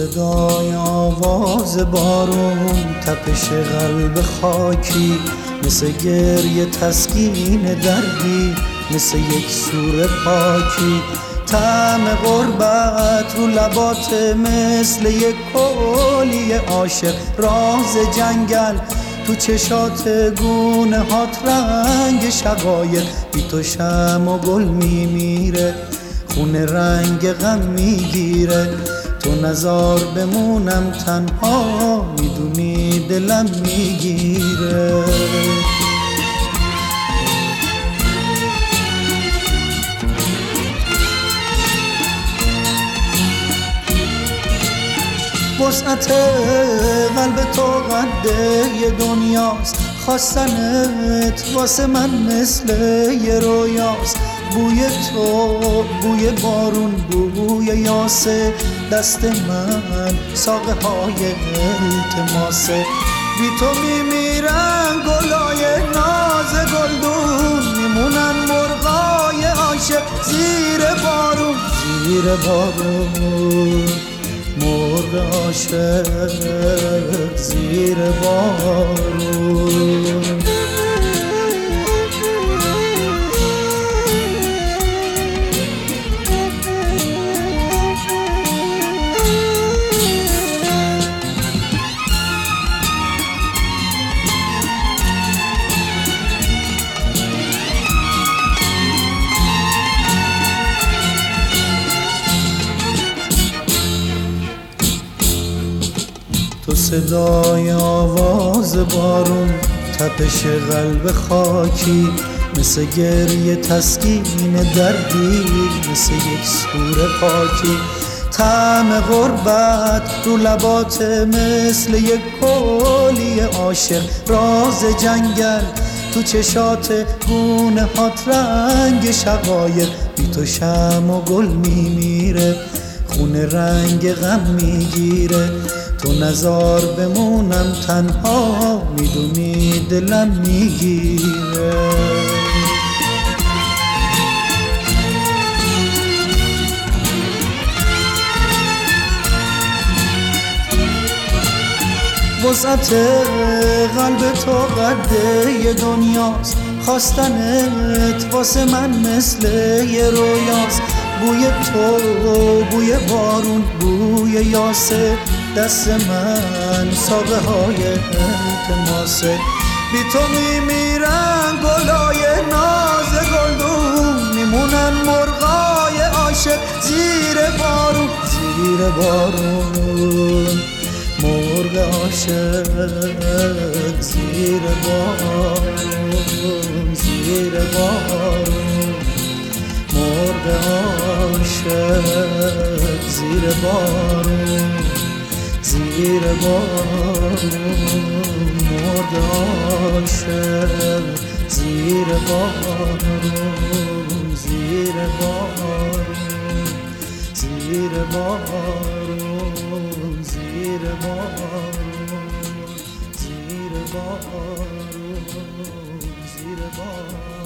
صدای آواز بارون، تپش قلب خاکی، مثل گریه تسکین دردی، مثل یک سور پاکی. طعم غربت رو لبات مثل یک کولی عاشق، راز جنگل تو چشات، گونه هات رنگ شقایق. بی تو شمع و گل میمیره، خونه رنگ غم میگیره. تو نزار بمونم تنها، میدونی دلم میگیره. وسعت قلب تو قده یه دنیاست، خواستنت واسه من مثل یه رویاست. بوی تو، بوی بارون، بوی یاسه، دست من ساقه های التماسه. بی تو میمیرن گلای ناز گلدون، میمونن مرغای عاشق زیر بارون، زیر بارون. مرغ عاشق زیر بارون. تو صدای آواز بارون، تپش قلب خاکی، مثل گریه تسکین دردی، مثل یک سور پاکی. طعم غربت رو لبات مثل یک کولی عاشق، راز جنگل تو چشات، گونه هات رنگ شقایق. بی تو شمع و گل میمیره، خونه رنگ غم میگیره. تو نزار بمونم تنها، میدونی دلم میگیره. وسعت قلب تو قده یه دنیاست، خواستنت واسه من مثل یه رویاست. بوی تو، بوی بارون، بوی یاسه، دست من ساقه های التماسه. بی تو میمیرن گلای ناز گلدون، میمونن مرغای عاشق زیر بارون، زیر بارون. مرغ عاشق زیر بارون، زیر بارون. مرغ عاشق زیر بارون، زیر بارون. مرغ عاشق زیر بارون، زیر بارون. زیر بارون، زیر بارون. زیر بارون، زیر بارون.